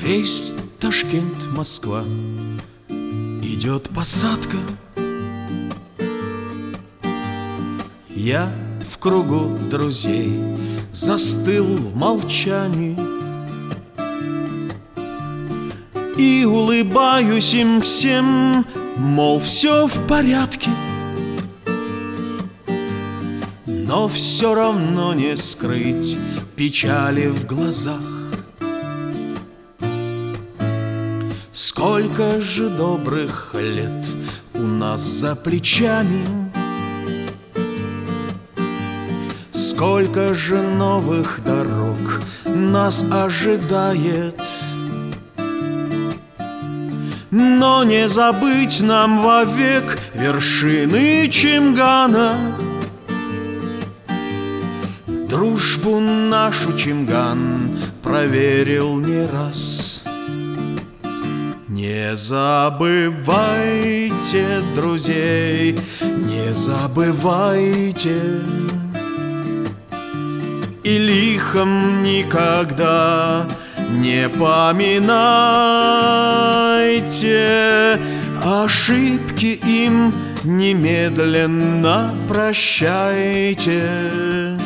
Рейс Ташкент-Москва. Идет посадка. Я в кругу друзей застыл в молчании и улыбаюсь им всем, мол, все в порядке. Но все равно не скрыть печали в глазах. Сколько же добрых лет у нас за плечами, сколько же новых дорог нас ожидает. Но не забыть нам вовек вершины Чимгана. Дружбу нашу Чимган проверил не раз. Не забывайте друзей, не забывайте, и лихом никогда не поминайте. Ошибки им немедленно прощайте.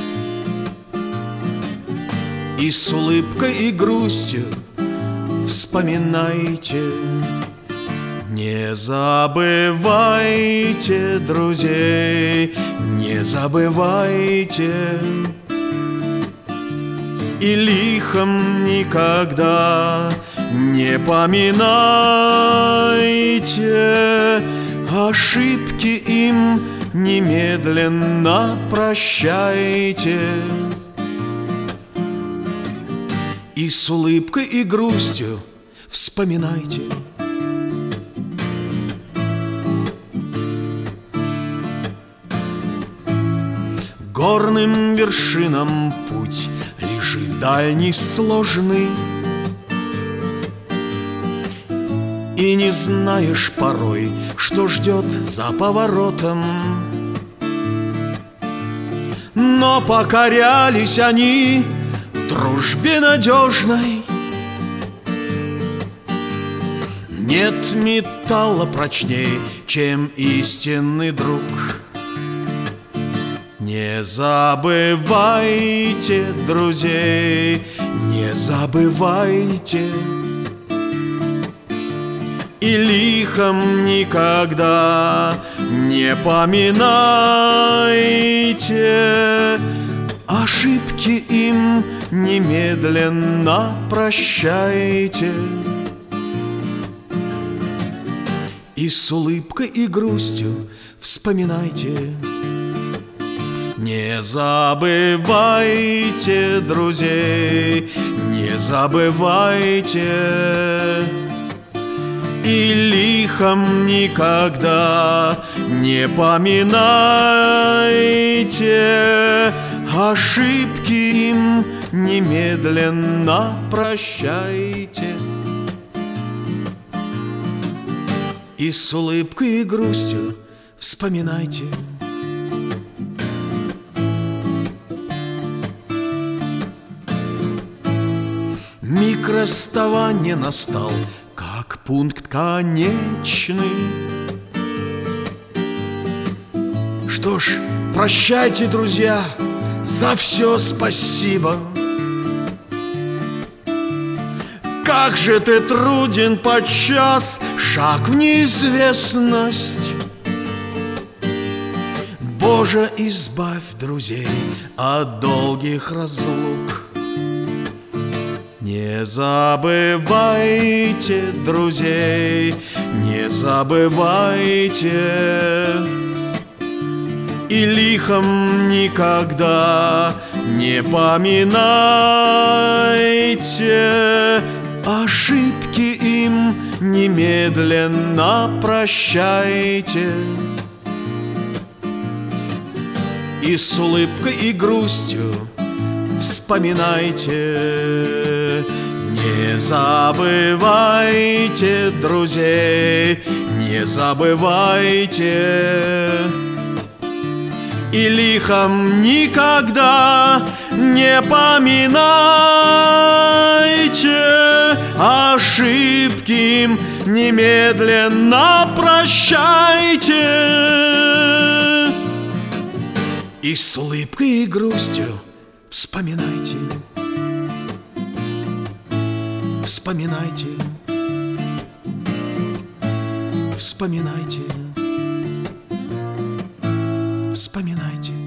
И с улыбкой и грустью вспоминайте. Не забывайте друзей, не забывайте, и лихом никогда не поминайте. Ошибки им немедленно прощайте. И с улыбкой и грустью вспоминайте. Горным вершинам путь лежит дальний, сложный, и не знаешь порой, что ждет за поворотом. Но покорялись они дружбе надежной. Нет металла прочней, чем истинный друг. Не забывайте друзей, не забывайте, и лихом никогда не поминайте. Ошибки им немедленно прощайте. И с улыбкой и грустью вспоминайте. Не забывайте друзей, не забывайте, и лихом никогда не поминайте. Ошибки им немедленно прощайте. И с улыбкой и грустью вспоминайте. Миг расставания настал, как пункт конечный. Что ж, прощайте, друзья, за все спасибо. Как же ты труден подчас, шаг в неизвестность. Боже, избавь друзей от долгих разлук. Не забывайте друзей, не забывайте, и лихом никогда не поминайте. Ошибки им немедленно прощайте. И с улыбкой и грустью вспоминайте. Не забывайте друзей, не забывайте, и лихом никогда не поминайте, ошибки немедленно прощайте. И с улыбкой и грустью вспоминайте, вспоминайте, вспоминайте, вспоминайте.